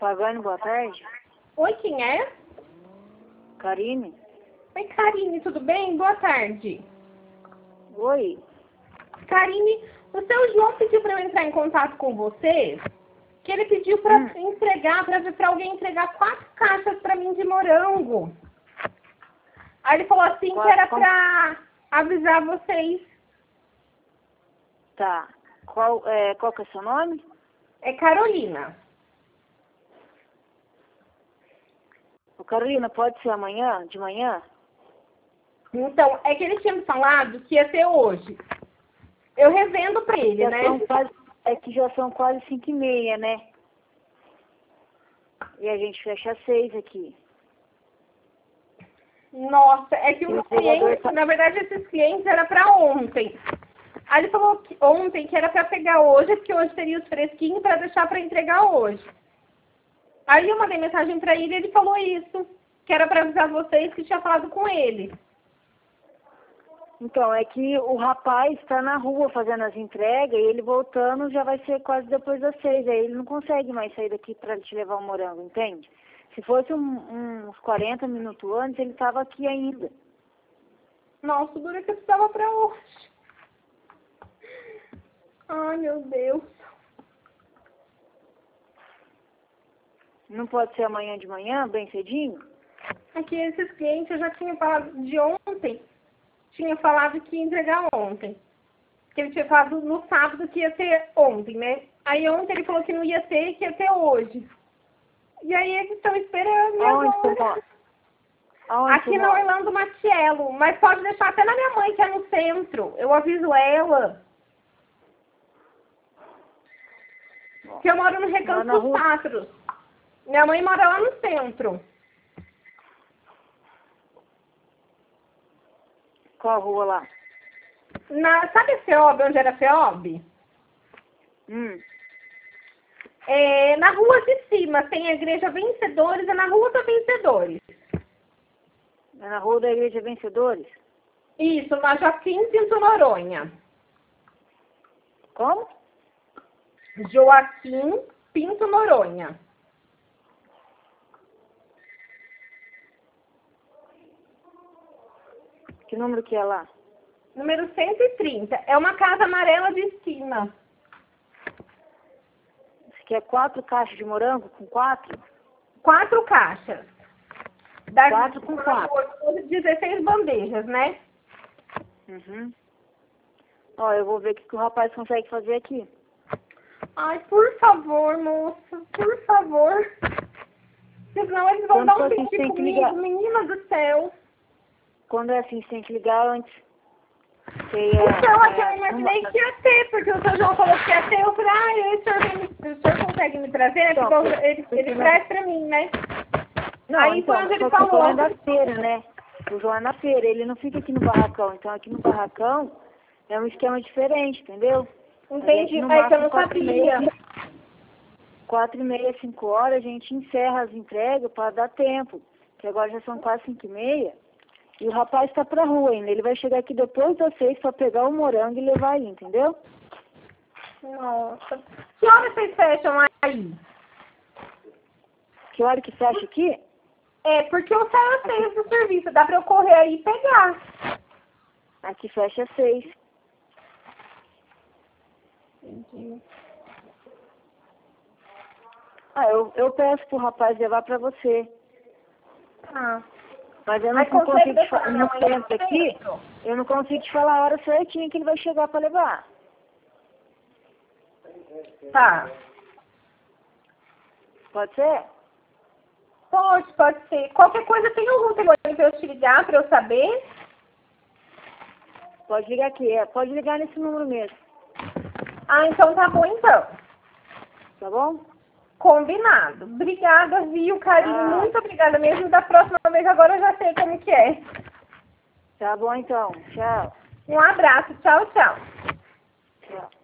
Pagani, boa tarde. Oi, quem é? Karine? Oi, Karine, tudo bem? Boa tarde. Oi. Karine, o seu João pediu para eu entrar em contato com você, que ele pediu para entregar, para alguém entregar 4 caixas para mim de morango. Aí ele falou assim que era para avisar vocês. Tá. Qual que é o seu nome? É Carolina. Ô, Carolina, pode ser amanhã, de manhã? Então, é que ele tinha me falado que ia ser hoje. Eu revendo para ele, né? É que já são quase 5h30, né? E a gente fecha às 6 aqui. Nossa, é que os clientes, na verdade, esses clientes era para ontem. Aí ele falou que ontem que era para pegar hoje, porque hoje teria os fresquinhos para deixar para entregar hoje. Aí eu mandei mensagem para ele e ele falou isso, que era para avisar vocês que tinha falado com ele. Então, é que o rapaz está na rua fazendo as entregas e ele voltando já vai ser quase depois das 6. Aí ele não consegue mais sair daqui para te levar o morango, entende? Se fosse uns 40 minutos antes, ele estava aqui ainda. Nossa, dura que eu precisava para hoje. Ai, meu Deus. Não pode ser amanhã de manhã, bem cedinho? Aqui esses clientes eu já tinha falado de ontem. Tinha falado que ia entregar ontem. Que ele tinha falado no sábado que ia ser ontem, né? Aí ontem ele falou que não ia ter, que ia ter hoje. E aí eles estão esperando agora. Aqui na Orlando Matiello. Mas pode deixar até na minha mãe, que é no centro. Eu aviso ela. Que eu moro no Recanto dos Pássaros. Minha mãe mora lá no centro. Qual rua lá? Sabe a FEOB, onde era a FEOB? É, na rua de cima tem a Igreja Vencedores, é na Rua da Vencedores. É na Rua da Igreja Vencedores? Isso, na Joaquim Pinto Noronha. Como? Joaquim Pinto Noronha. Que número que é lá? Número 130. É uma casa amarela de esquina. Você quer 4 caixas de morango com 4? 4 caixas. 4 com 4. 16 bandejas, né? Ó, eu vou ver o que o rapaz consegue fazer aqui. Ai, por favor, moça. Por favor. Senão eles vão dar um pedido comigo. Menina do céu. Quando é assim, você tem que ligar antes. Então, aqui eu imaginei que ia ter, porque o seu João falou que ia ter. Eu falei, o senhor consegue me trazer? Então, ele traz pra mim, né? Não, aí então, quando ele o falou... João é da feira, né? O João é na feira, ele não fica aqui no barracão. Então, aqui no barracão é um esquema diferente, entendeu? Entendi, é que eu não sabia. 4h30, 5 horas, a gente encerra as entregas para dar tempo. Que agora já são quase 5h30. E o rapaz está pra rua ainda. Ele vai chegar aqui depois das 6 para pegar o morango e levar aí, entendeu? Nossa. Que hora vocês fecham aí? Que hora que fecha aqui? É, porque eu saio às 6 do serviço. Dá pra eu correr aí e pegar. Aqui fecha às 6. Entendi. Eu peço pro rapaz levar pra você. Mas eu não consigo te falar no tempo aqui. Eu não consigo te falar a hora certinha que ele vai chegar pra levar. Tá. Pode ser? Pode ser. Qualquer coisa tem algum telefone pra eu te ligar, pra eu saber? Pode ligar aqui, pode ligar nesse número mesmo. Então tá bom então. Tá bom? Combinado. Obrigada, viu, carinho? Muito obrigada mesmo. Da próxima vez agora eu já sei como que é. Tá bom então. Tchau. Um abraço. Tchau, tchau. Tchau.